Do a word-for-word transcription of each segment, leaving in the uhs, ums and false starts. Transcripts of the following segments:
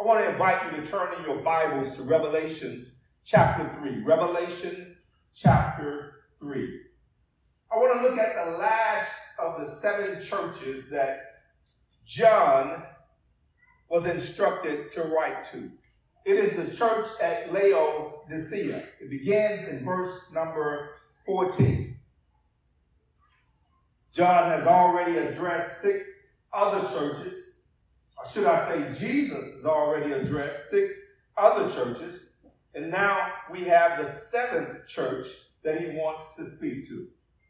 want to invite you to turn in your Bibles to Revelation chapter three. Revelation chapter three. I want to look at the last of the seven churches that John was instructed to write to. It is the church at Laodicea. It begins in verse number fourteen. John has already addressed six other churches. Or should I say Jesus has already addressed six other churches. And now we have the seventh church that he wants to speak to.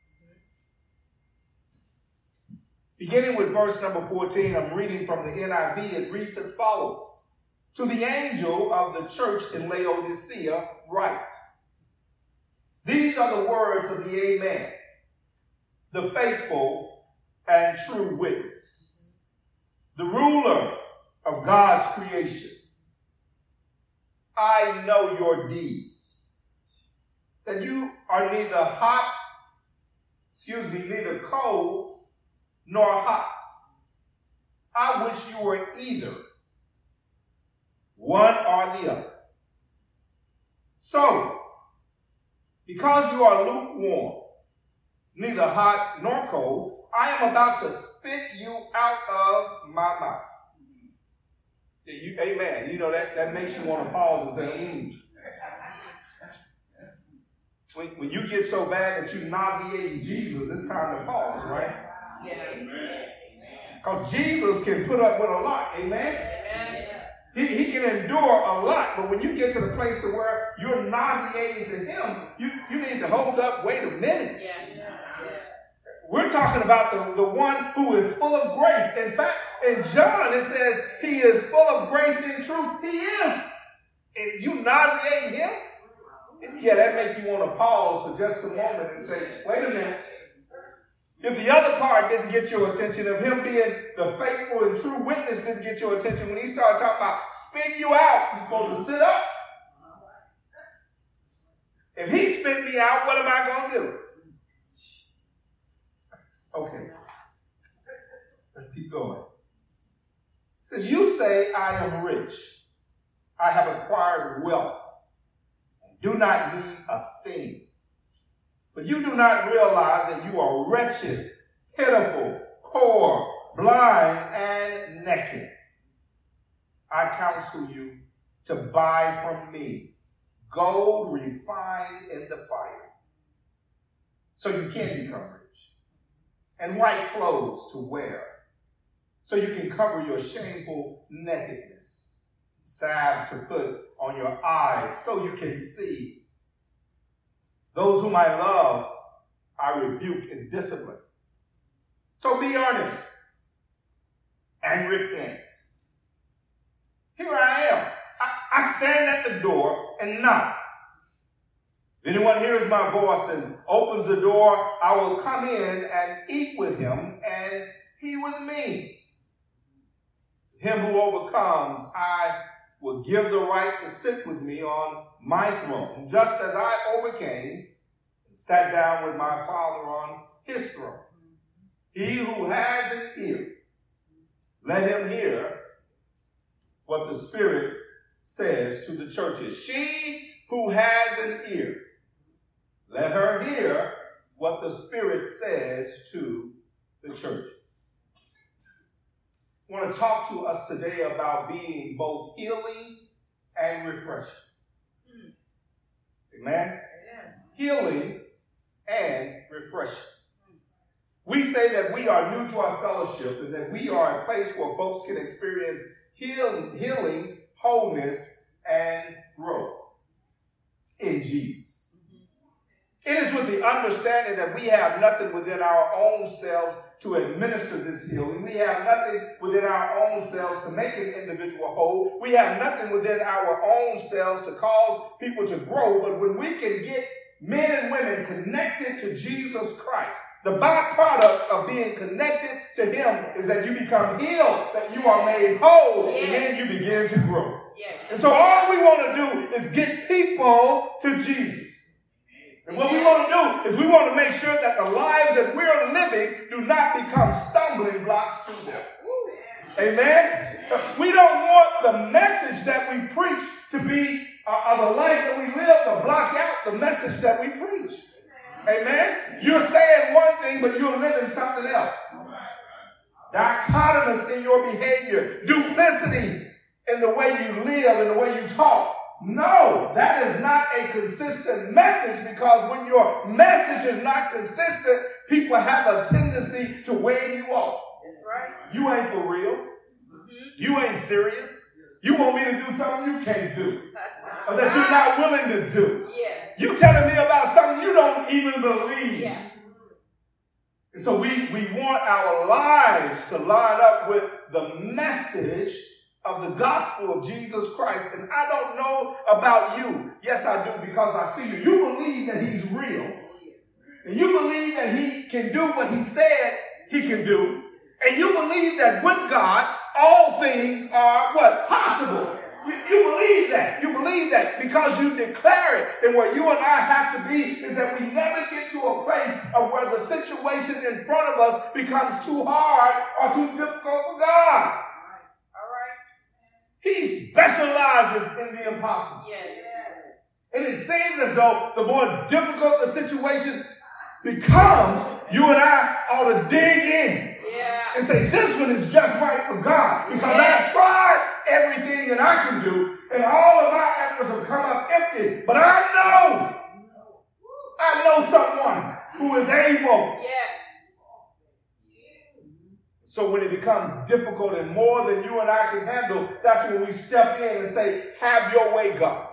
Beginning with verse number fourteen, I'm reading from the N I V. It reads as follows. To the angel of the church in Laodicea, write. These are the words of the Amen, the faithful and true witness, the ruler of God's creation. I know your deeds, that you are neither hot, excuse me, neither cold nor hot. I wish you were either, one or the other. So, because you are lukewarm, neither hot nor cold, I am about to spit you out of my mouth. Yeah, you, amen. You know, that, that makes you want to pause and say, mm. When, when you get so bad that you're nauseating Jesus, it's time to pause, right? Yes. Because Jesus can put up with a lot. Amen? Amen. He, he can endure a lot, but when you get to the place to where you're nauseating to him, you, you need to hold up, wait a minute. Yes. Yes. We're talking about the, the one who is full of grace. In fact, in John, it says he is full of grace and truth. He is. And you nauseating him? Yeah, that makes you want to pause for just a moment and say, wait a minute. If the other part didn't get your attention, if him being the faithful and true witness didn't get your attention, when he started talking about spit you out, you're supposed to sit up. If he spit me out, what am I going to do? Okay. Let's keep going. It says, you say I am rich. I have acquired wealth and do not need a thing. But you do not realize that you are wretched, pitiful, poor, blind, and naked. I counsel you to buy from me gold refined in the fire, so you can become rich, and white clothes to wear, so you can cover your shameful nakedness, salve to put on your eyes, so you can see. Those whom I love, I rebuke and discipline. So be earnest and repent. Here I am. I, I stand at the door and knock. If anyone hears my voice and opens the door, I will come in and eat with him and he with me. Him who overcomes, I will give the right to sit with me on my throne, just as I overcame and sat down with my Father on his throne. He who has an ear, let him hear what the Spirit says to the churches. She who has an ear, let her hear what the Spirit says to the churches. I want to talk to us today about being both healing and refreshing. Amen? Amen. Healing and refreshing. We say that we are new to our fellowship and that we are a place where folks can experience heal, healing, wholeness, and growth in Jesus. Mm-hmm. It is with the understanding that we have nothing within our own selves to administer this healing. We have nothing within our own selves to make an individual whole. We have nothing within our own selves to cause people to grow. But when we can get men and women connected to Jesus Christ, the byproduct of being connected to him is that you become healed, that you are made whole, yes. And then you begin to grow. Yes. And so all we want to do is get people to Jesus. And what we want to do is we want to make sure that the lives that we're living do not become stumbling blocks to them. Amen? We don't want the message that we preach to be, uh, or the life that we live to block out the message that we preach. Amen? You're saying one thing, but you're living something else. Dichotomous in your behavior. Duplicity in the way you live and the way you talk. No, that is not a consistent message, because when your message is not consistent, people have a tendency to weigh you off. That's right. You ain't for real. Mm-hmm. You ain't serious. You want me to do something you can't do, or that you're not willing to do. Yeah. You telling me about something you don't even believe. Yeah. And so we, we want our lives to line up with the message of the gospel of Jesus Christ. And I don't know about you. Yes, I do, because I see you. You believe that he's real. And you believe that he can do what he said he can do. And you believe that with God, all things are what? Possible. You, you believe that. You believe that because you declare it. And where you and I have to be is that we never get to a place of where the situation in front of us becomes too hard or too difficult for God. He specializes in the impossible. Yes. And it seems as though the more difficult the situation becomes, you and I ought to dig in. Yeah. And say, this one is just right for God. Because yes. I've tried everything that I can do, and all of my efforts have come up empty. But I know, I know someone who is able. Yeah. So when it becomes difficult and more than you and I can handle, that's when we step in and say, have your way, God.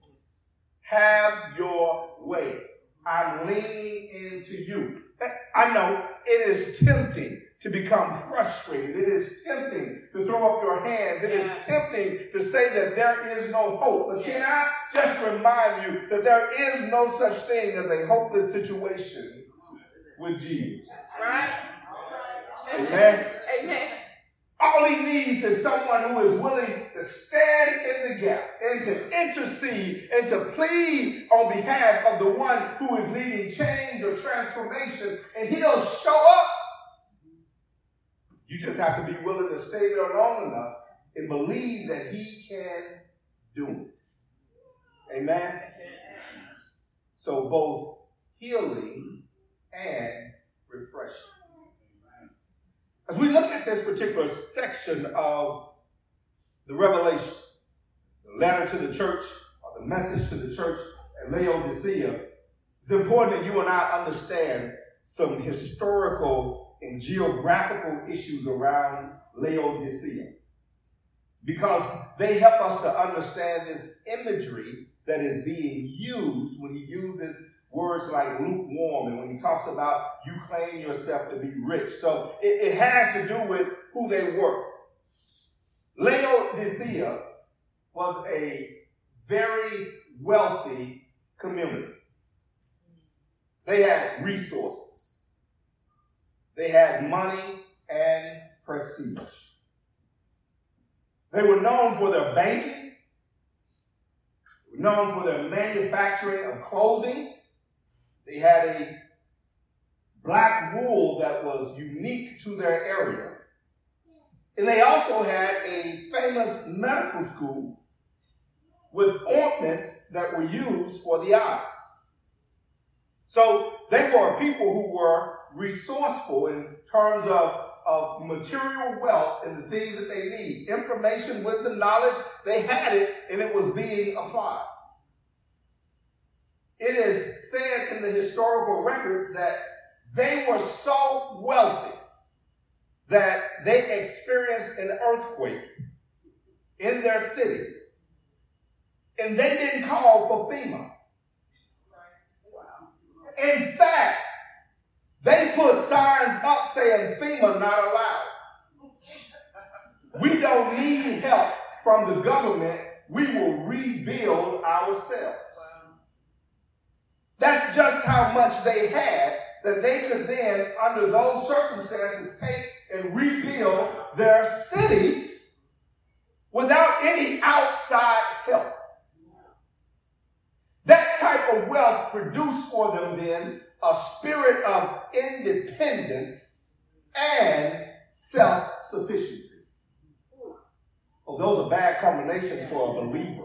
Have your way. I'm leaning into you. I know it is tempting to become frustrated. It is tempting to throw up your hands. It is tempting to say that there is no hope. But can I just remind you that there is no such thing as a hopeless situation with Jesus. That's right. Amen. Amen. All he needs is someone who is willing to stand in the gap and to intercede and to plead on behalf of the one who is needing change or transformation, and he'll show up. You just have to be willing to stay there long enough and believe that he can do it. Amen. So both healing and refreshing. As we look at this particular section of the Revelation, the letter to the church, or the message to the church at Laodicea, it's important that you and I understand some historical and geographical issues around Laodicea, because they help us to understand this imagery that is being used when he uses words like lukewarm, and when he talks about you claim yourself to be rich. So it, it has to do with who they were. Laodicea was a very wealthy community. They had resources. They had money and prestige. They were known for their banking. They were known for their manufacturing of clothing. They had a black wool that was unique to their area. And they also had a famous medical school with ointments that were used for the eyes. So they were people who were resourceful in terms of, of material wealth and the things that they need. Information, wisdom, knowledge, they had it, and it was being applied. It is said in the historical records that they were so wealthy that they experienced an earthquake in their city. And they didn't call for FEMA. In fact, they put signs up saying FEMA not allowed. We don't need help from the government. We will rebuild ourselves. That's just how much they had, that they could then, under those circumstances, take and rebuild their city without any outside help. That type of wealth produced for them then a spirit of independence and self-sufficiency. Oh, those are bad combinations for a believer.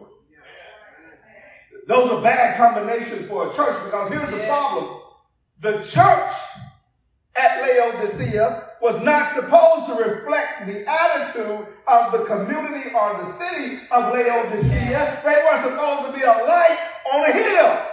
Those are bad combinations for a church, because here's the problem. The church at Laodicea was not supposed to reflect the attitude of the community or the city of Laodicea. They were supposed to be a light on a hill.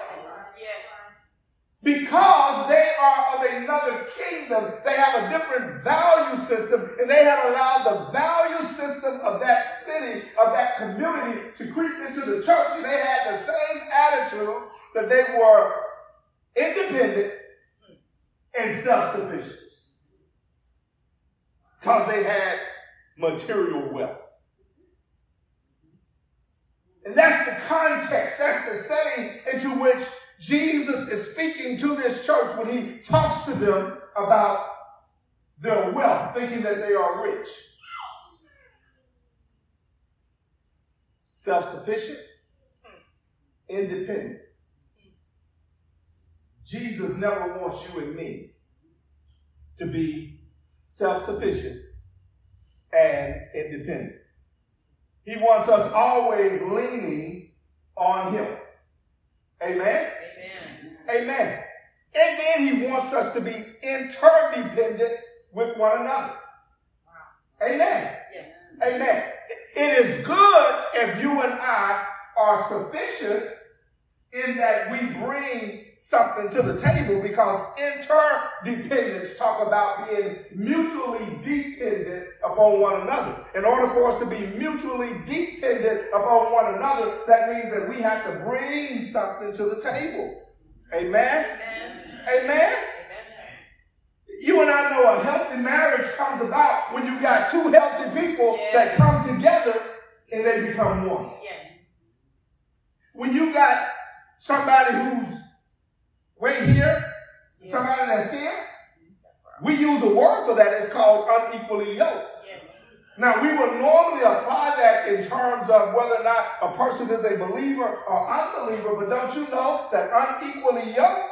Because they are of another kingdom, they have a different value system, and they have allowed the value system of that city, of that community, to creep into the church. And they had the same attitude, that they were independent and self-sufficient, because they had material wealth. And that's the context, that's the setting into which Jesus is speaking to this church when he talks to them about their wealth, thinking that they are rich. Self-sufficient, independent. Jesus never wants you and me to be self-sufficient and independent. He wants us always leaning on him. Amen? Amen. Amen. And then he wants us to be interdependent with one another. Wow. Amen. Yes. Amen. It is good if you and I are sufficient in that we bring something to the table, because interdependence talk about being mutually dependent upon one another. In order for us to be mutually dependent upon one another, that means that we have to bring something to the table. Amen? Amen. Amen? Amen. You and I know a healthy marriage comes about when you got two healthy people yes. that come together and they become one. Yes. When you got somebody who's way here, yes. somebody that's here, we use a word for that. It's called unequally yoked. Yes. Now, we would normally apply that in terms of whether or not a person is a believer or unbeliever, but don't you know that unequally yoked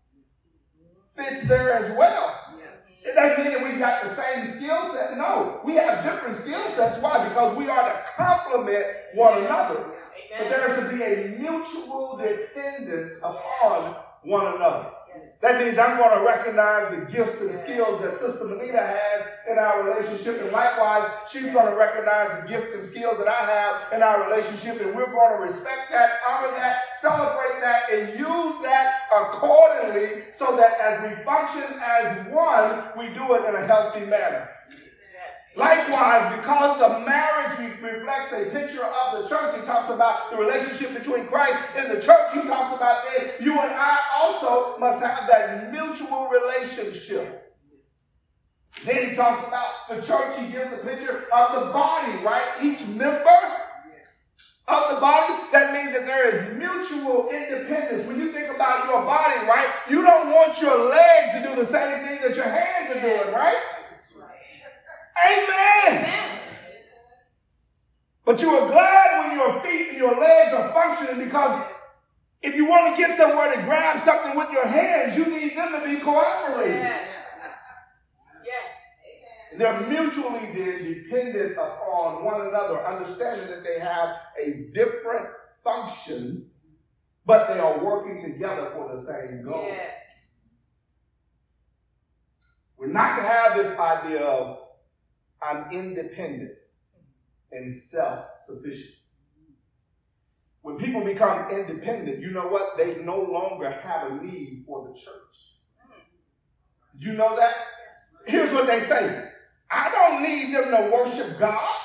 fits there as well? Yeah. It doesn't mean that we got the same skill set. No, we have different skill sets. Why? Because we are to complement one yeah. another. Yeah. But there is to be a mutual dependence upon yeah. one another. Yes. That means I'm going to recognize the gifts and skills that Sister Manita has in our relationship, and likewise, she's going to recognize the gifts and skills that I have in our relationship, and we're going to respect that, honor that, celebrate that, and use that accordingly, so that as we function as one, we do it in a healthy manner. Likewise, because the marriage reflects a picture of the church, he talks about the relationship between Christ and the church. He talks about that you and I also must have that mutual relationship. Then he talks about the church. He gives the picture of the body, right? Each member of the body, that means that there is mutual independence. When you think about your body, right, you don't want your legs to do the same thing that your hands are doing, right? Amen. Amen. But you are glad when your feet and your legs are functioning, because if you want to get somewhere to grab something with your hands, you need them to be cooperating. Yes. Yes. They're mutually dependent upon one another, understanding that they have a different function, but they are working together for the same goal. Yes. We're not to have this idea of I'm independent and self-sufficient. When people become independent, you know what? They no longer have a need for the church. Do you know that? Here's what they say. I don't need them to worship God.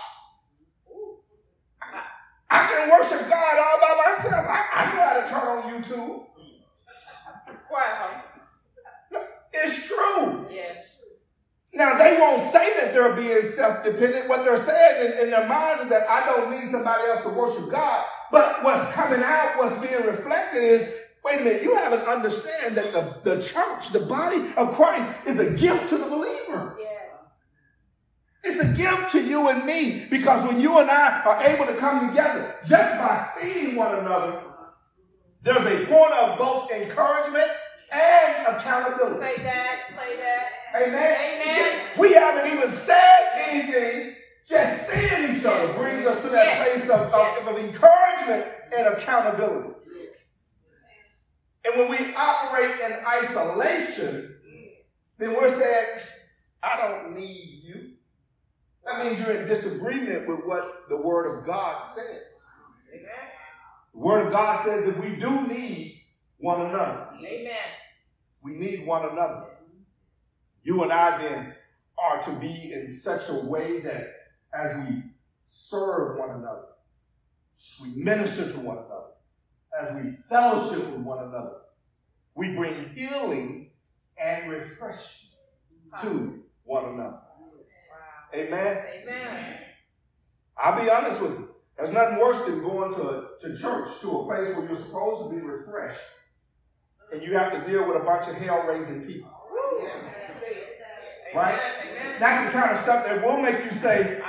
I can worship God all by myself. I, I know how to turn on YouTube. Wow. No, it's true. Yes. Now, they won't say that they're being self-dependent. What they're saying in, in their minds is that I don't need somebody else to worship God. But what's coming out, what's being reflected is, wait a minute, you haven't understand that the, the church, the body of Christ, is a gift to the believer. Yes. It's a gift to you and me, because when you and I are able to come together just by seeing one another, there's a point of both encouragement and accountability. Say that, say that. Amen. Amen. We haven't even said anything Just seeing each other brings us to that place of, of, of encouragement and accountability. And when we operate in isolation, then we're saying, I don't need you. That means you're in disagreement with what the Word of God says. The Word of God says that we do need one another. Amen. We need one another. You and I then are to be in such a way that as we serve one another, as we minister to one another, as we fellowship with one another, we bring healing and refreshment to one another. Wow. Amen? Amen. I'll be honest with you. There's nothing worse than going to, to church, to a place where you're supposed to be refreshed, and you have to deal with a bunch of hell-raising people. Yeah. Right? Amen. That's the kind of stuff that will make you say,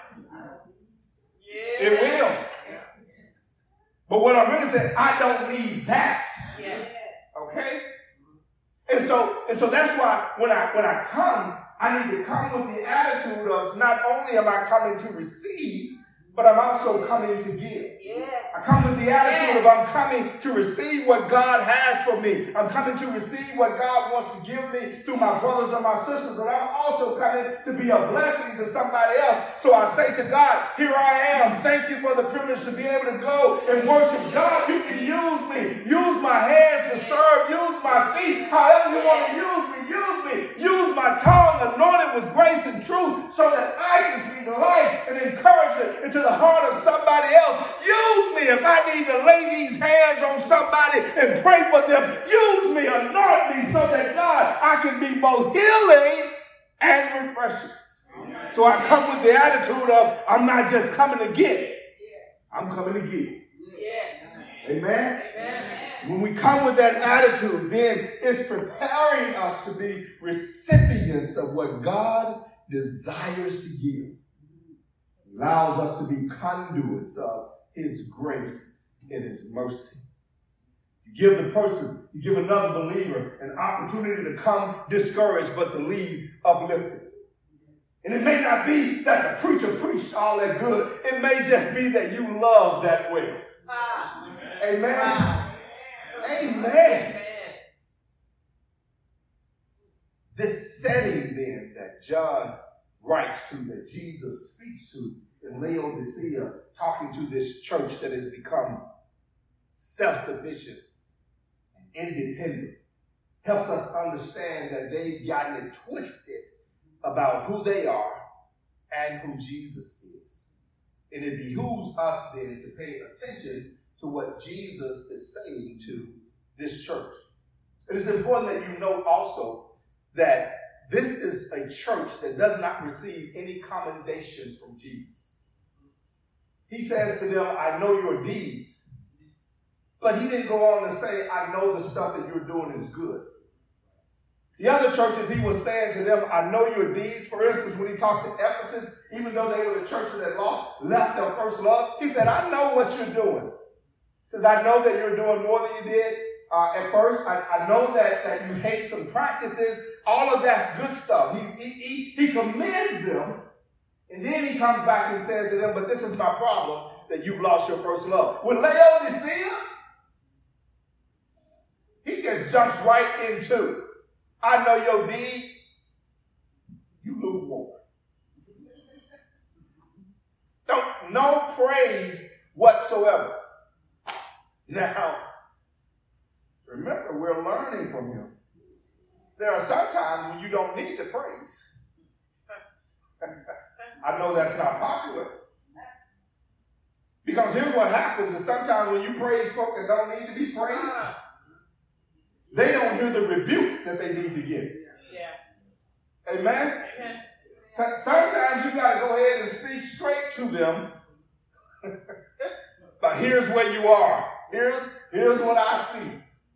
yeah. It will. But what I'm really saying, I don't need that. Yes. Okay? And so, and so that's why when I when I come, I need to come with the attitude of not only am I coming to receive, but I'm also coming to give. Yes. I come with the attitude yes. of I'm coming to receive what God has for me. I'm coming to receive what God wants to give me through my brothers and my sisters, but I'm also coming to be a blessing to somebody else. So I say to God, here I am. Thank you for the privilege to be able to go and worship God. You can use me. Use my hands to serve. Use my feet. However you want to use me, use me. Use my tongue anointed with grace and truth so that I can speak life and encouragement into the heart of somebody else. Use me if I need to lay these hands on somebody and pray for them. Use me, anoint me so that God, I can be both healing and refreshing. So I come with the attitude of I'm not just coming to get, I'm coming to give. Yes. Amen? Amen. When we come with that attitude, then it's preparing us to be recipients of what God desires to give. It allows us to be conduits of His grace and His mercy. You give the person, you give another believer an opportunity to come discouraged, but to leave uplifted. And it may not be that the preacher preached all that good. It may just be that you love that well. Ah. Amen. Wow. Amen. Amen. This setting then that John writes to, that Jesus speaks to in Laodicea, talking to this church that has become self-sufficient and independent, helps us understand that they've gotten it twisted about who they are and who Jesus is. And it behooves us then to pay attention to what Jesus is saying to this church. It is important that you know also that this is a church that does not receive any commendation from Jesus. He says to them, I know your deeds. But he didn't go on to say, I know the stuff that you're doing is good. The other churches, he was saying to them, I know your deeds. For instance, when he talked to Ephesus, even though they were the church that lost, left their first love, he said, I know what you're doing. He says, I know that you're doing more than you did uh, at first. I, I know that, that you hate some practices. All of that's good stuff. He's, he, he, he commends them. And then he comes back and says to them, but this is my problem, that you've lost your first love. With Laodicea, he just jumps right into, I know your deeds, you lukewarm. Don't, no praise whatsoever. Now, remember, we're learning from him. There are some times when you don't need to praise. I know that's not popular. Because here's what happens is sometimes when you praise folk that don't need to be praised, they don't hear the rebuke that they need to get. Yeah. Amen? Amen. So, sometimes you got to go ahead and speak straight to them. But here's where you are. Here's, here's what I see.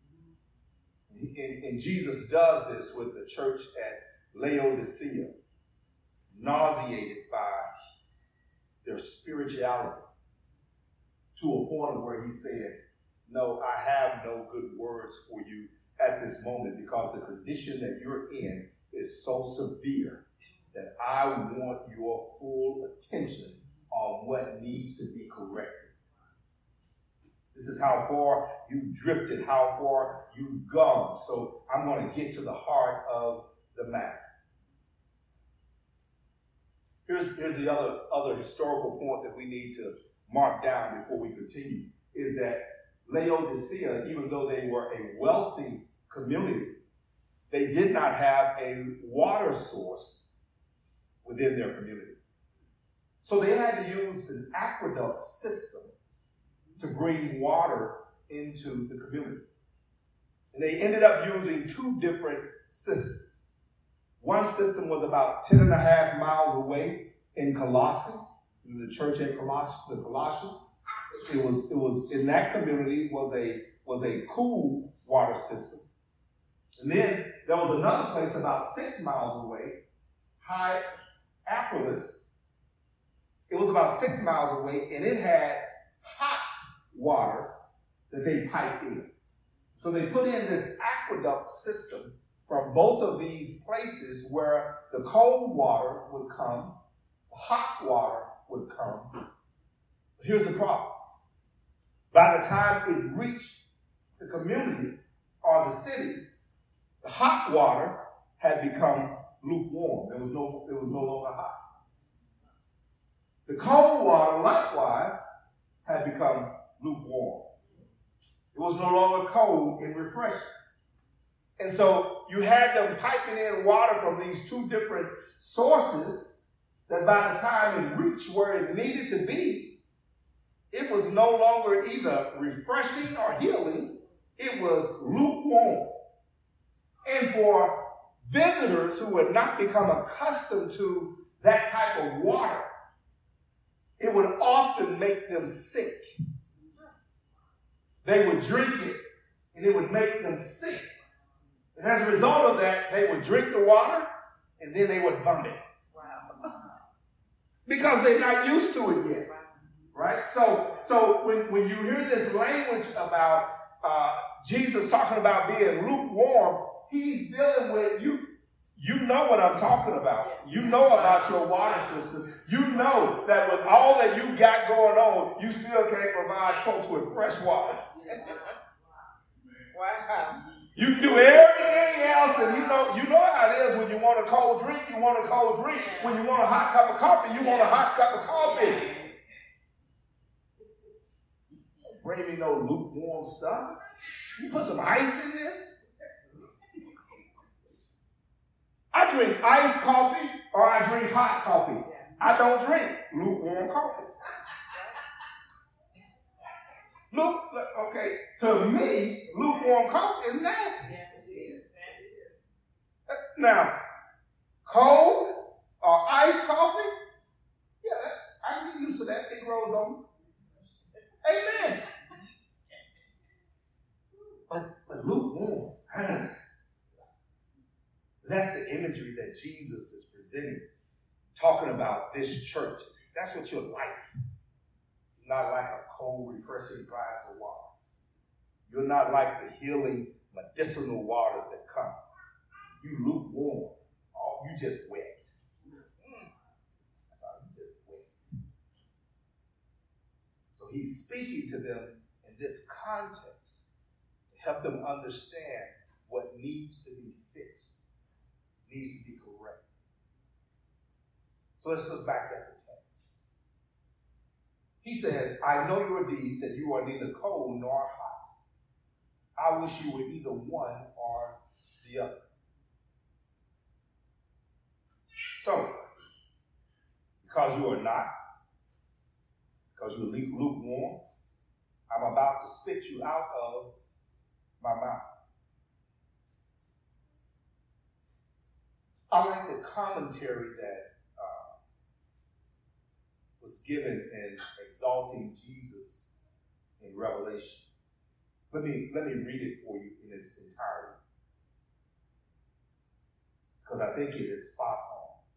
And, and Jesus does this with the church at Laodicea, nauseated by their spirituality, to a point where he said, no, I have no good words for you at this moment because the condition that you're in is so severe that I want your full attention on what needs to be corrected. This is how far you've drifted, how far you've gone. So I'm going to get to the heart of the matter. Here's, here's the other, other historical point that we need to mark down before we continue, is that Laodicea, even though they were a wealthy community, they did not have a water source within their community. So they had to use an aqueduct system to bring water into the community. And they ended up using two different systems. One system was about ten and a half miles away in Colossae, in the church at Coloss- the Colossians. It was, it was in that community was a, was a cool water system. And then there was another place about six miles away, Hierapolis. It was about six miles away, and it had hot water that they piped in. So they put in this aqueduct system from both of these places where the cold water would come, the hot water would come. But here's the problem. By the time it reached the community or the city, the hot water had become lukewarm. It was no, it was no longer hot. The cold water, likewise, had become lukewarm. It was no longer cold and refreshing. And so you had them piping in water from these two different sources that by the time it reached where it needed to be, it was no longer either refreshing or healing. It was lukewarm. And for visitors who had not become accustomed to that type of water, it would often make them sick. They would drink it, and it would make them sick. And as a result of that, they would drink the water, and then they would vomit. Wow. Because they're not used to it yet. Right? So, so when, when you hear this language about uh, Jesus talking about being lukewarm, he's dealing with you. You know what I'm talking about. You know about your water system. You know that with all that you got going on, you still can't provide folks with fresh water. Wow. You can do everything else, and you know, you know how it is when you want a cold drink, you want a cold drink. When you want a hot cup of coffee, you want a hot cup of coffee. Bring me no lukewarm stuff. You put some ice in this. I drink iced coffee or I drink hot coffee. I don't drink lukewarm coffee. Look, okay, to me, lukewarm coffee is nasty. Now, cold or iced coffee, yeah, I can get used to that. It grows on me. Amen. But, but lukewarm, man, that's the imagery that Jesus is presenting, talking about this church. That's what you're like. Not like a cold, refreshing glass of water. You're not like the healing, medicinal waters that come. You lukewarm. Oh, you just wet. That's all, you just wet. So he's speaking to them in this context to help them understand what needs to be fixed, needs to be corrected. So let's look back at the text. He says, I know your deeds, that you are neither cold nor hot. I wish you were either one or the other. So, because you are not, because you're lukewarm, I'm about to spit you out of my mouth. I like the commentary that uh, was given in exalting Jesus in Revelation. Let me, let me read it for you in its entirety, because I think it is spot on.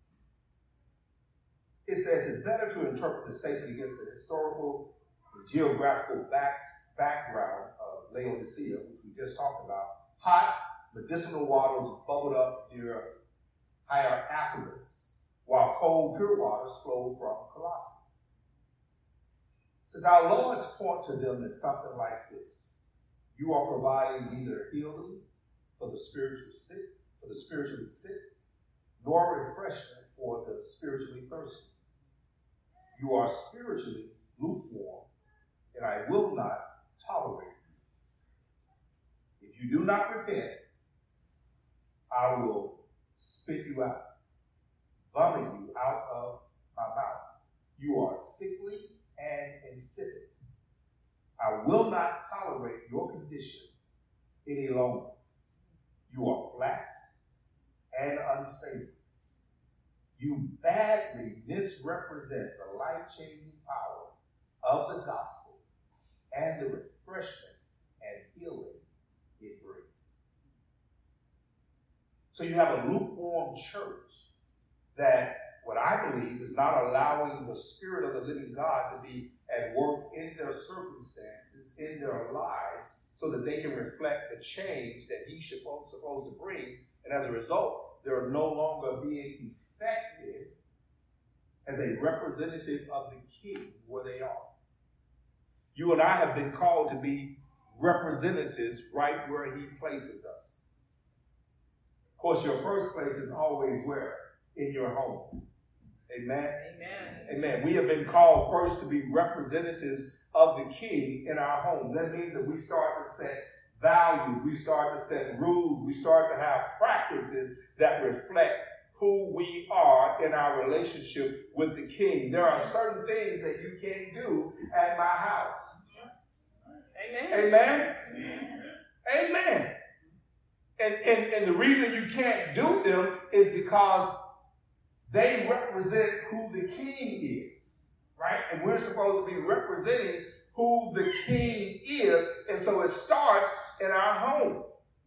It says it's better to interpret the statement against the historical and geographical backs, background of Laodicea, which we just talked about. Hot medicinal waters bubbled up near Hierapolis, while cold, pure waters flowed from Colossae. Since our Lord's point to them is something like this: you are providing neither healing for the spiritual sick, for the spiritually sick, nor refreshment for the spiritually thirsty. You are spiritually lukewarm, and I will not tolerate you. If you do not repent, I will spit you out, vomit you out of my mouth. You are sickly and insipid. I will not tolerate your condition any longer. You are flat and unstable. You badly misrepresent the life-changing power of the gospel and the refreshment and healing it brings. So you have a lukewarm church that, what I believe, is not allowing the Spirit of the living God to be at work in their circumstances, in their lives, so that they can reflect the change that He's supposed, supposed to bring. And as a result, they're no longer being effective as a representative of the King where they are. You and I have been called to be representatives right where He places us. Of course, your first place is always where? In your home. Amen? Amen. Amen. We have been called first to be representatives of the King in our home. That means that we start to set values, we start to set rules, we start to have practices that reflect who we are in our relationship with the King. There are certain things that you can't do at my house. Amen. Amen? Amen. And, and, and the reason you can't do them is because they represent who the King is, right? And we're supposed to be representing who the King is. And so it starts in our home.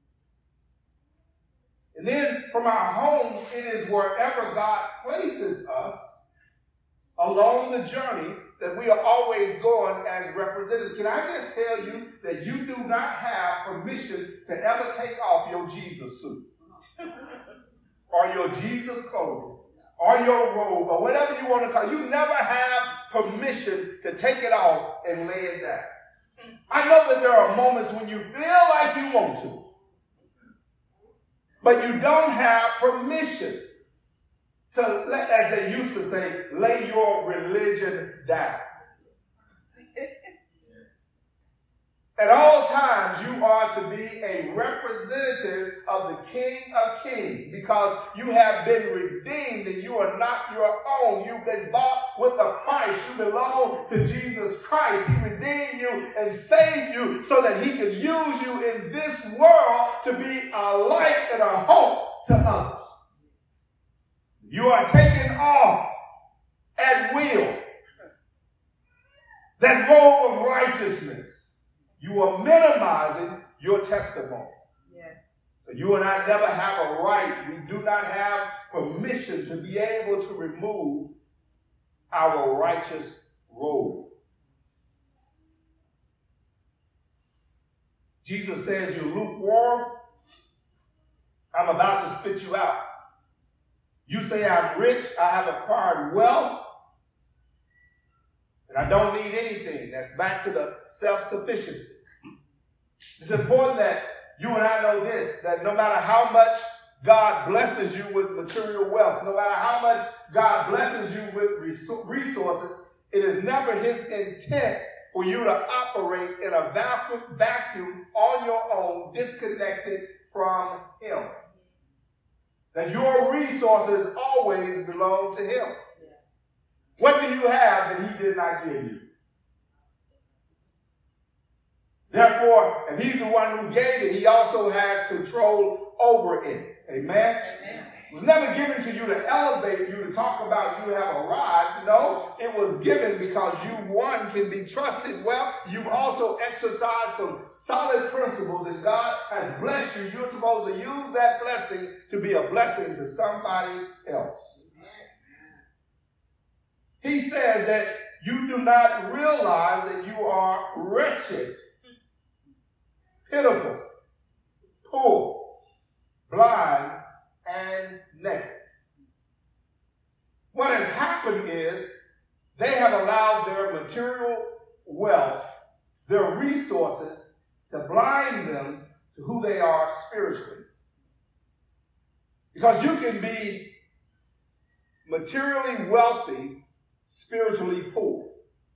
And then from our homes, it is wherever God places us along the journey that we are always going as representatives. Can I just tell you that you do not have permission to ever take off your Jesus suit or your Jesus clothing or your robe or whatever you want to call it. You never have permission to take it off and lay it down. I know that there are moments when you feel like you want to, but you don't have permission to, let, as they used to say, lay your religion down. At all times, you are to be a representative of the King of Kings because you have been redeemed and you are not your own. You've been bought with a price. You belong to Jesus Christ. He redeemed you and saved you so that He could use you in this world to be a light and a hope to others. You are taken off at will that robe of righteousness. You are minimizing your testimony. Yes. So you and I never have a right. We do not have permission to be able to remove our righteous robe. Jesus says, you're lukewarm. I'm about to spit you out. You say I'm rich. I have acquired wealth. And I don't need anything. That's back to the self-sufficiency. It's important that you and I know this, that no matter how much God blesses you with material wealth, no matter how much God blesses you with resources, it is never His intent for you to operate in a vacuum, vacuum on your own, disconnected from Him. That your resources always belong to Him. What do you have that He did not give you? Therefore, if He's the one who gave it, He also has control over it. Amen? Amen. It was never given to you to elevate you, to talk about you have arrived. No, it was given because you, one, can be trusted well. You've also exercised some solid principles, and God has blessed you. You're supposed to use that blessing to be a blessing to somebody else. He says that you do not realize that you are wretched, pitiful, poor, blind, and naked. what has happened is they have allowed their material wealth, their resources, to blind them to who they are spiritually. Because you can be materially wealthy, spiritually poor.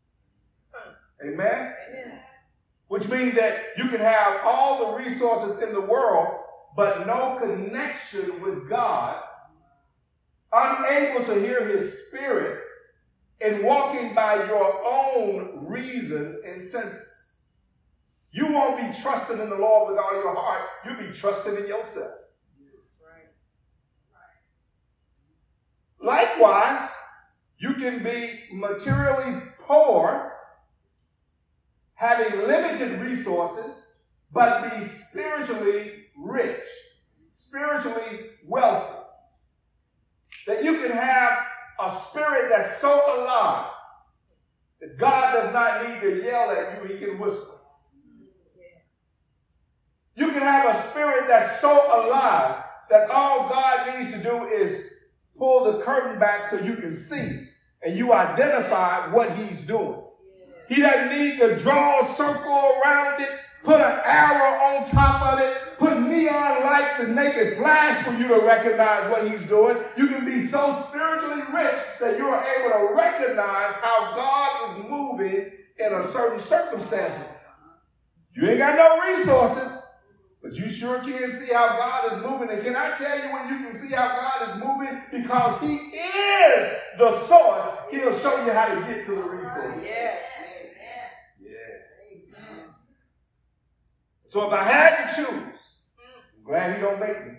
Amen? Amen? Which means that you can have all the resources in the world, but no connection with God, unable to hear his spirit, and walking by your own reason and senses. You won't be trusting in the Lord with all your heart. You'll be trusting in yourself. Likewise, you can be materially poor, having limited resources, but be spiritually rich, spiritually wealthy. That you can have a spirit that's so alive that God does not need to yell at you, he can whisper. You can have a spirit that's so alive that all God needs to do is pull the curtain back so you can see and you identify what he's doing. He doesn't need to draw a circle around it, put an arrow on top of it, put neon lights and make it flash for you to recognize what he's doing. You can be so spiritually rich that you are able to recognize how God is moving in a certain circumstances. You ain't got no resources, but you sure can see how God is moving. And can I tell you when you can see how God is moving? Because he is the source. He'll show you how to get to the resources. Yes. So if I had to choose, I'm glad he don't make me.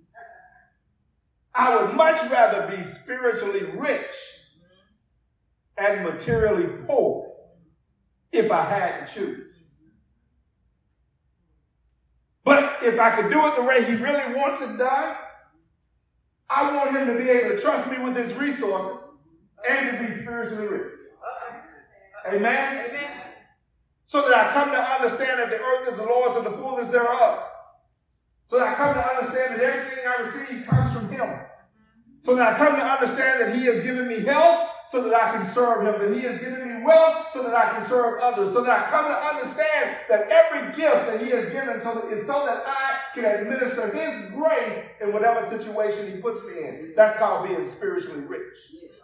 I would much rather be spiritually rich and materially poor if I had to choose. But if I could do it the way he really wants it done, I want him to be able to trust me with his resources and to be spiritually rich. Amen? Amen. So that I come to understand that the earth is the Lord's and the fullness thereof. So that I come to understand that everything I receive comes from him. So that I come to understand that he has given me health so that I can serve him. That he has given me wealth so that I can serve others. So that I come to understand that every gift that he has given so that, is so that I can administer his grace in whatever situation he puts me in. That's called being spiritually rich.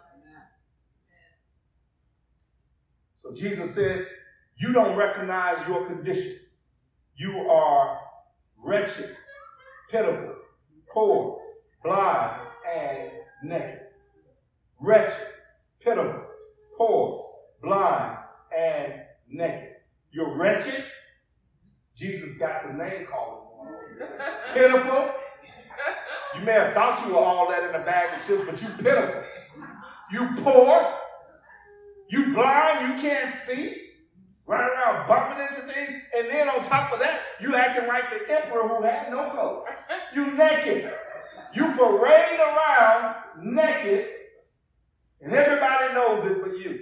So Jesus said, you don't recognize your condition. You are wretched, pitiful, poor, blind, and naked. Wretched, pitiful, poor, blind, and naked. You're wretched. Jesus got some name calling going on. Pitiful. You may have thought you were all that in a bag of chips, but you pitiful. You poor. You blind. You can't see. Running around bumping into things, and then on top of that, you acting like the emperor who had no clothes. You naked. You parade around naked, and everybody knows it but you.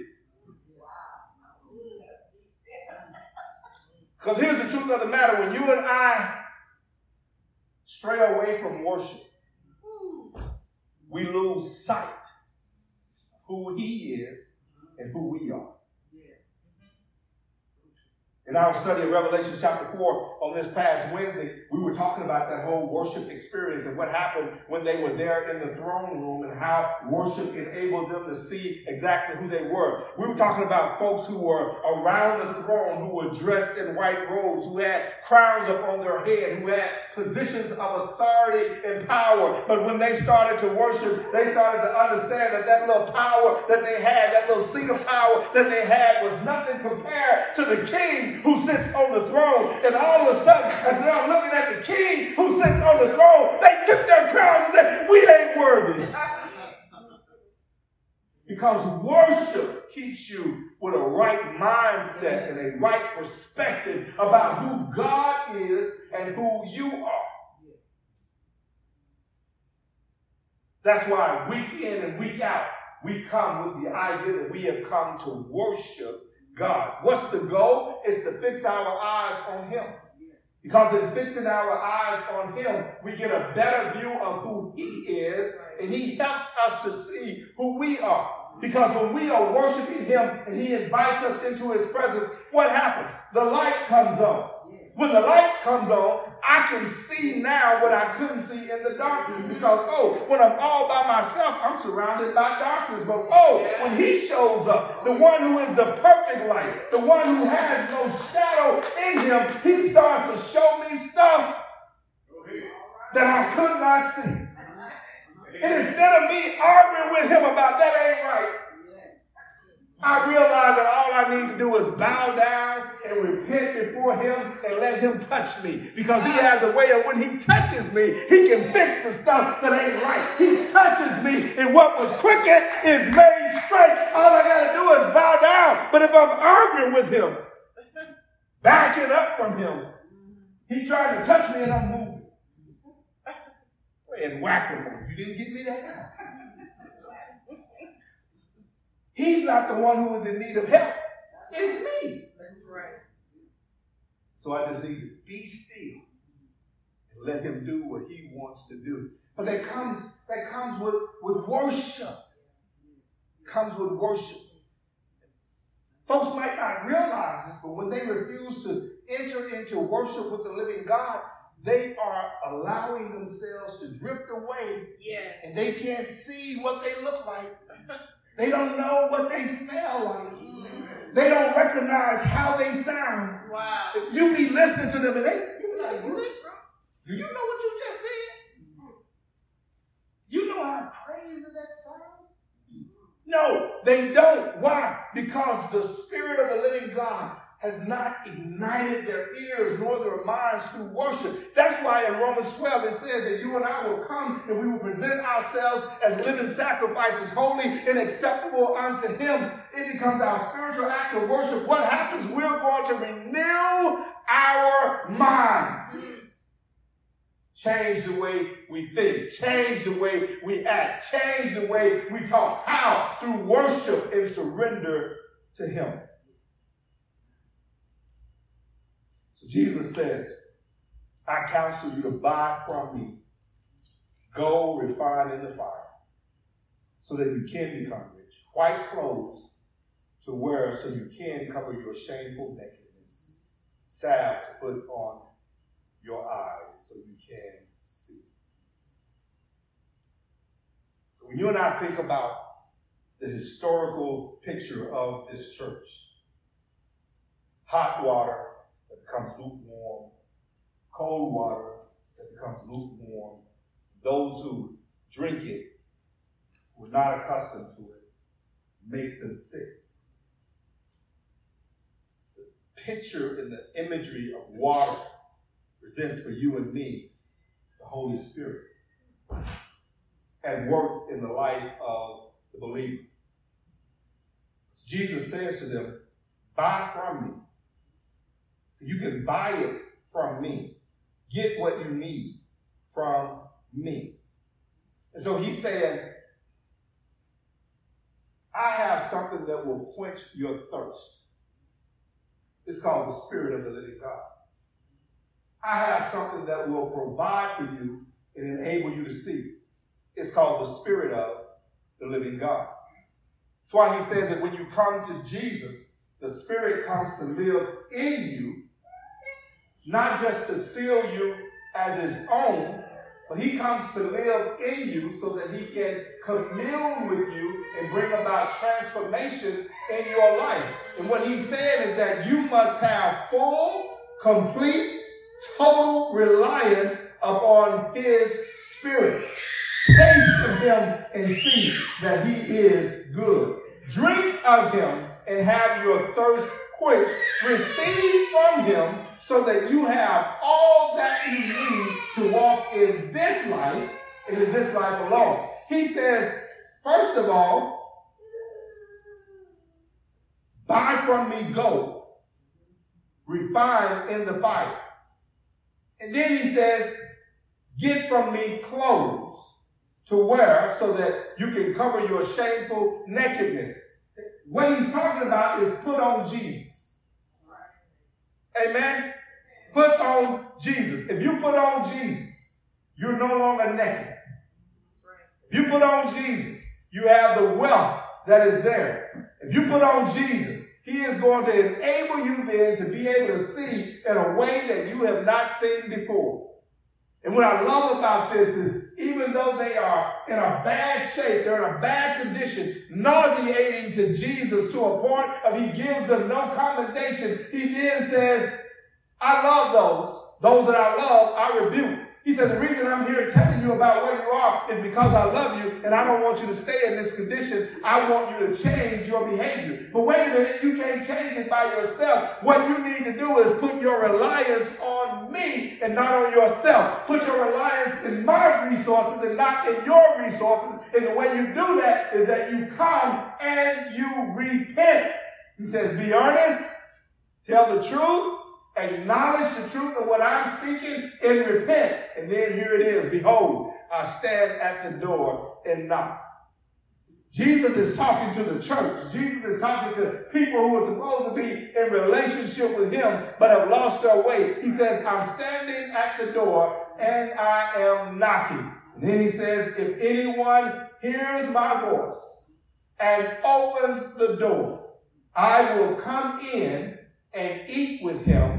Because here's the truth of the matter. When you and I stray away from worship, we lose sight of who he is and who we are. In our study of Revelation chapter four on this past Wednesday, we were talking about that whole worship experience and what happened when they were there in the throne room and how worship enabled them to see exactly who they were. We were talking about folks who were around the throne, who were dressed in white robes, who had crowns upon their head, who had positions of authority and power. But when they started to worship, they started to understand that that little power that they had, that little seat of power that they had was nothing compared to the king who sits on the throne. And all of a sudden, as they're looking at the king who sits on the throne, they took their crowns and said, we ain't worthy. Because worship keeps you with a right mindset and a right perspective about who God is and who you are. That's why week in and week out, we come with the idea that we have come to worship God. What's the goal? It's to fix our eyes on him. Because in fixing our eyes on him, we get a better view of who he is, and he helps us to see who we are. Because when we are worshiping him and he invites us into his presence, what happens? The light comes on. When the light comes on, I can see now what I couldn't see in the darkness. Because, oh, when I'm all by myself, I'm surrounded by darkness. But, oh, when he shows up, the one who is the perfect light, the one who has no shadow in him, he starts to show me stuff that I could not see. And instead of me arguing with him about that ain't right, I realize that all I need to do is bow down and repent before him and let him touch me. Because he has a way of when he touches me, he can fix the stuff that ain't right. He touches me and what was crooked is made straight. All I got to do is bow down. But if I'm arguing with him, backing up from him, he trying to touch me and I'm moving. And whack-a-mole. You didn't get me that time. He's not the one who is in need of help. It's me. That's right. So I just need to be still and let him do what he wants to do. But that comes, that comes with, with worship. Comes with worship. Folks might not realize this, but when they refuse to enter into worship with the living God, they are allowing themselves to drift away. Yeah. And they can't see what they look like. They don't know what they smell like. Mm. They don't recognize how they sound. Wow. You be listening to them and they, you be like, really? Do you know what you just said? You know how crazy that sounds? No, they don't. Why? Because the Spirit of the living God has not ignited their ears nor their minds through worship. That's why in Romans twelve it says that you and I will come and we will present ourselves as living sacrifices, holy and acceptable unto him. It becomes our spiritual act of worship. What happens? We're going to renew our minds. Change the way we think. Change the way we act. Change the way we talk. How? Through worship and surrender to him. Jesus says, I counsel you to buy from me gold refined in the fire so that you can become rich, white clothes to wear so you can cover your shameful nakedness, salve to put on your eyes so you can see. When you and I think about the historical picture of this church, hot water that becomes lukewarm, cold water that becomes lukewarm. Those who drink it, who are not accustomed to it, makes them sick. The picture and the imagery of water presents for you and me the Holy Spirit at work in the life of the believer. Jesus says to them, buy from me. So you can buy it from me. Get what you need from me. And so he's saying, I have something that will quench your thirst. It's called the Spirit of the living God. I have something that will provide for you and enable you to see. It's called the Spirit of the living God. That's why he says that when you come to Jesus, the Spirit comes to live in you, not just to seal you as his own, but he comes to live in you so that he can commune with you and bring about transformation in your life. And what he's saying is that you must have full, complete, total reliance upon his Spirit. Taste of him and see that he is good. Drink of him and have your thirst quenched. Receive from him so that you have all that you need to walk in this life and in this life alone. He says, first of all, buy from me gold, refined in the fire. And then he says, get from me clothes to wear so that you can cover your shameful nakedness. What he's talking about is put on Jesus. Amen. Put on Jesus, if you put on Jesus, you're no longer naked. If you put on Jesus, you have the wealth that is there. If you put on Jesus, he is going to enable you then to be able to see in a way that you have not seen before. And what I love about this is, even though they are in a bad shape, they're in a bad condition, nauseating to Jesus to a point of he gives them no commendation. He then says, I love those. Those that I love, I rebuke. He said, the reason I'm here telling you about where you are is because I love you and I don't want you to stay in this condition. I want you to change your behavior. But wait a minute, you can't change it by yourself. What you need to do is put your reliance on me and not on yourself. Put your reliance in my resources and not in your resources. And the way you do that is that you come and you repent. He says, be earnest, tell the truth, acknowledge the truth of what I'm speaking, and repent. And then here it is. Behold, I stand at the door and knock. Jesus is talking to the church. Jesus is talking to people who are supposed to be in relationship with him, but have lost their way. He says, I'm standing at the door and I am knocking. And then he says, if anyone hears my voice and opens the door, I will come in and eat with him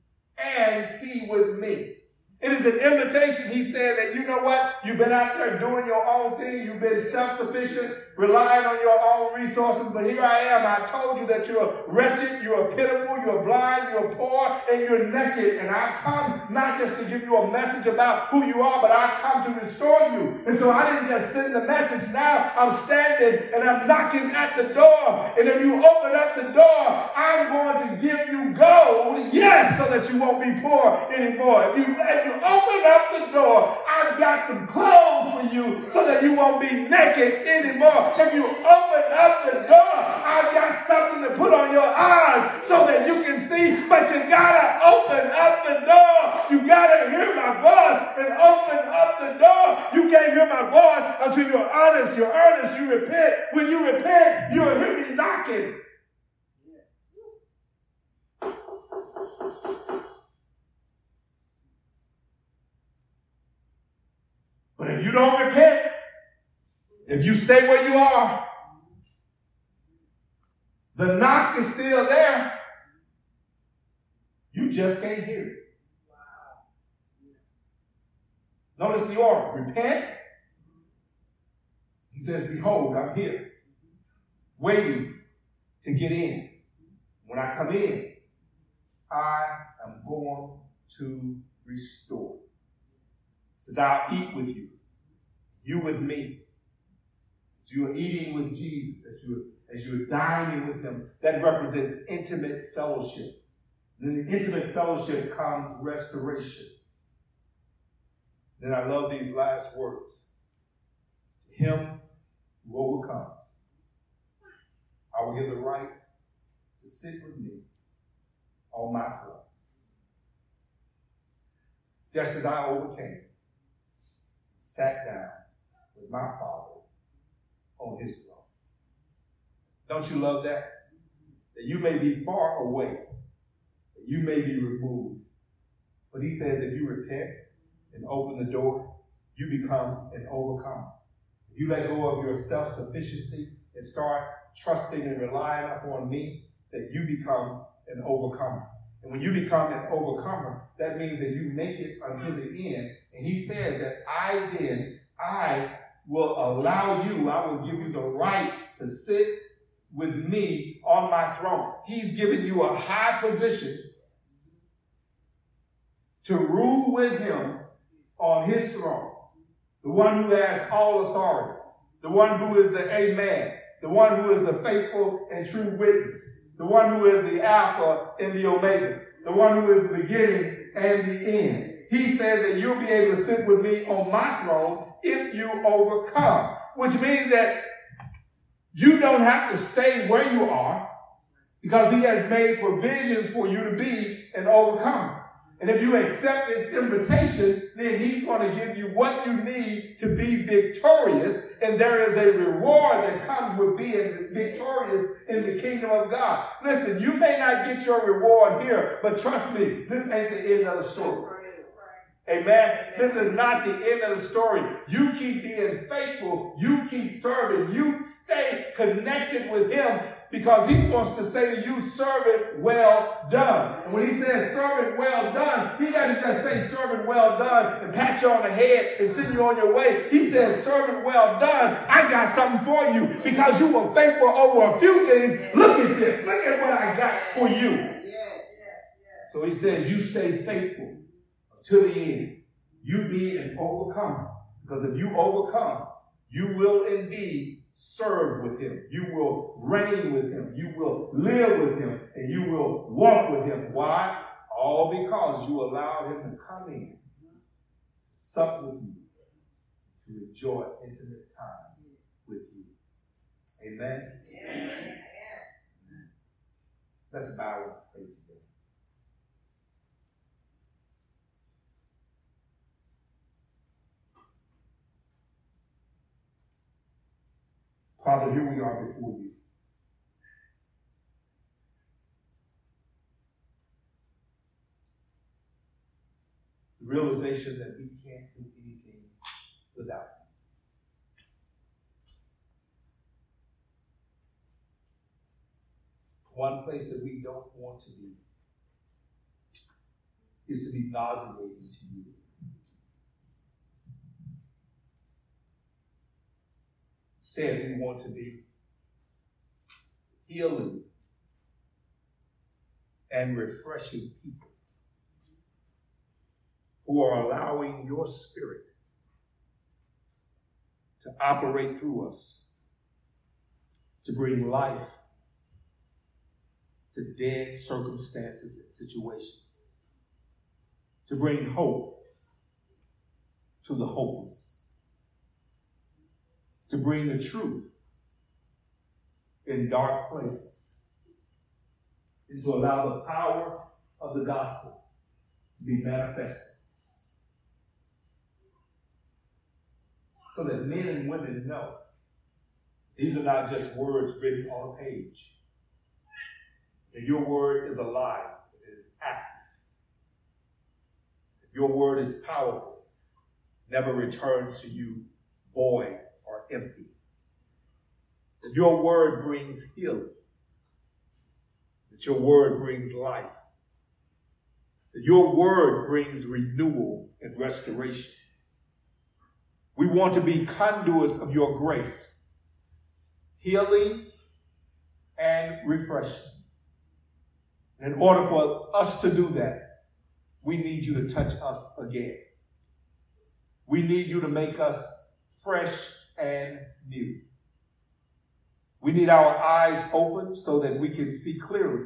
and he with me. It is an invitation. He said that, you know what? You've been out there doing your own thing. You've been self-sufficient, relying on your own resources. But here I am. I told you that you're wretched, you're pitiful, you're blind, you're poor, and you're naked. And I come not just to give you a message about who you are, but I come to restore you. And so I didn't just send the message. Now I'm standing and I'm knocking at the door. And if you open up the door, I'm going to give you gold, yes, so that you won't be poor anymore. If you, if you open up the door, I've got some clothes for you so that you won't be naked anymore. If you open up the door, I've got something to put on your eyes so that you can see, but you gotta open up the door. You gotta hear my voice and open up the door. You can't hear my voice until you're honest, you're earnest, you repent. When you repent, you'll hear me knocking. But if you don't repent, if you stay where you are, the knock is still there. You just can't hear it. Notice the order. Repent. He says, behold, I'm here, waiting to get in. When I come in, I am going to restore. He says, I'll eat with you, you with me. As you are eating with Jesus, as you're, as you're dining with him, that represents intimate fellowship. And in the intimate fellowship comes restoration. Then I love these last words. To him who overcomes, I will give the right to sit with me on my throne. Just as I overcame, sat down with my Father on his throne. Don't you love that? That you may be far away, that you may be removed. But he says if you repent and open the door, you become an overcomer. If you let go of your self-sufficiency and start trusting and relying upon me, that you become an overcomer. And when you become an overcomer, that means that you make it until the end. And he says that I then, I will allow you, I will give you the right to sit with me on my throne. He's given you a high position to rule with him on his throne. The one who has all authority. The one who is the Amen. The one who is the faithful and true witness. The one who is the Alpha and the Omega. The one who is the beginning and the end. He says that you'll be able to sit with me on my throne if you overcome. Which means that you don't have to stay where you are because he has made provisions for you to be an overcomer. And if you accept his invitation, then he's going to give you what you need to be victorious. And there is a reward that comes with being victorious in the kingdom of God. Listen, you may not get your reward here, but trust me, this ain't the end of the story. Amen. This is not the end of the story. You keep being faithful. You keep serving. You stay connected with him because he wants to say to you, servant, well done. And when he says servant, well done, he doesn't just say servant, well done and pat you on the head and send you on your way. He says, servant, well done. I got something for you because you were faithful over a few things. Look at this. Look at what I got for you. So he says, you stay faithful to the end. You be an overcomer. Because if you overcome, you will indeed serve with him. You will reign with him. You will live with him. And you will walk with him. Why? All because you allowed him to come in, sup with you, to enjoy intimate time with you. Amen? Amen. Let's bow and pray together. Father, here we are before you. The realization that we can't do anything without you. One place that we don't want to be is to be nauseating to you. Instead, we want to be healing and refreshing people who are allowing your spirit to operate through us, to bring life to dead circumstances and situations, to bring hope to the hopeless, to bring the truth in dark places, and to allow the power of the gospel to be manifested so that men and women know these are not just words written on a page. That your word is alive, it is active. Your word is powerful, never returns to you void or empty. That your word brings healing. That your word brings life. That your word brings renewal and restoration. We want to be conduits of your grace, healing and refreshing. And in order for us to do that, we need you to touch us again. We need you to make us fresh and new. We need our eyes open so that we can see clearly.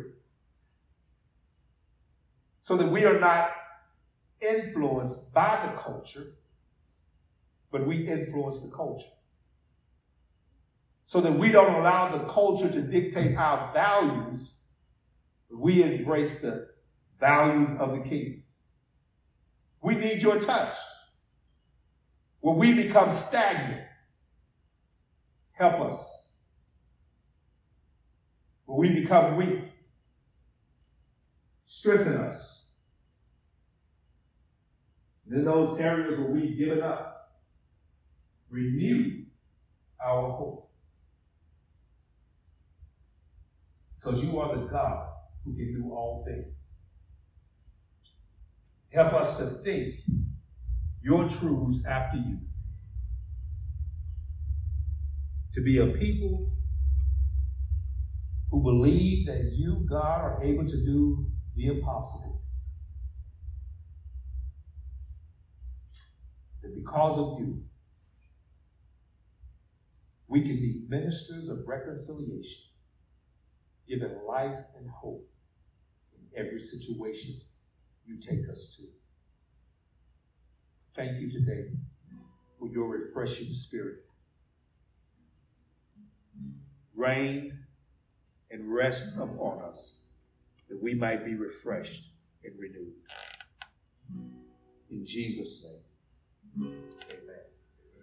So that we are not influenced by the culture, but we influence the culture. So that we don't allow the culture to dictate our values, but we embrace the values of the kingdom. We need your touch. When we become stagnant, help us. When we become weak, strengthen us. And in those areas where we've given up, renew our hope. Because you are the God who can do all things. Help us to think your truths after you. To be a people who believe that you, God, are able to do the impossible. That because of you, we can be ministers of reconciliation, giving life and hope in every situation you take us to. Thank you today for your refreshing spirit. Reign and rest upon us that we might be refreshed and renewed. In Jesus' name, amen.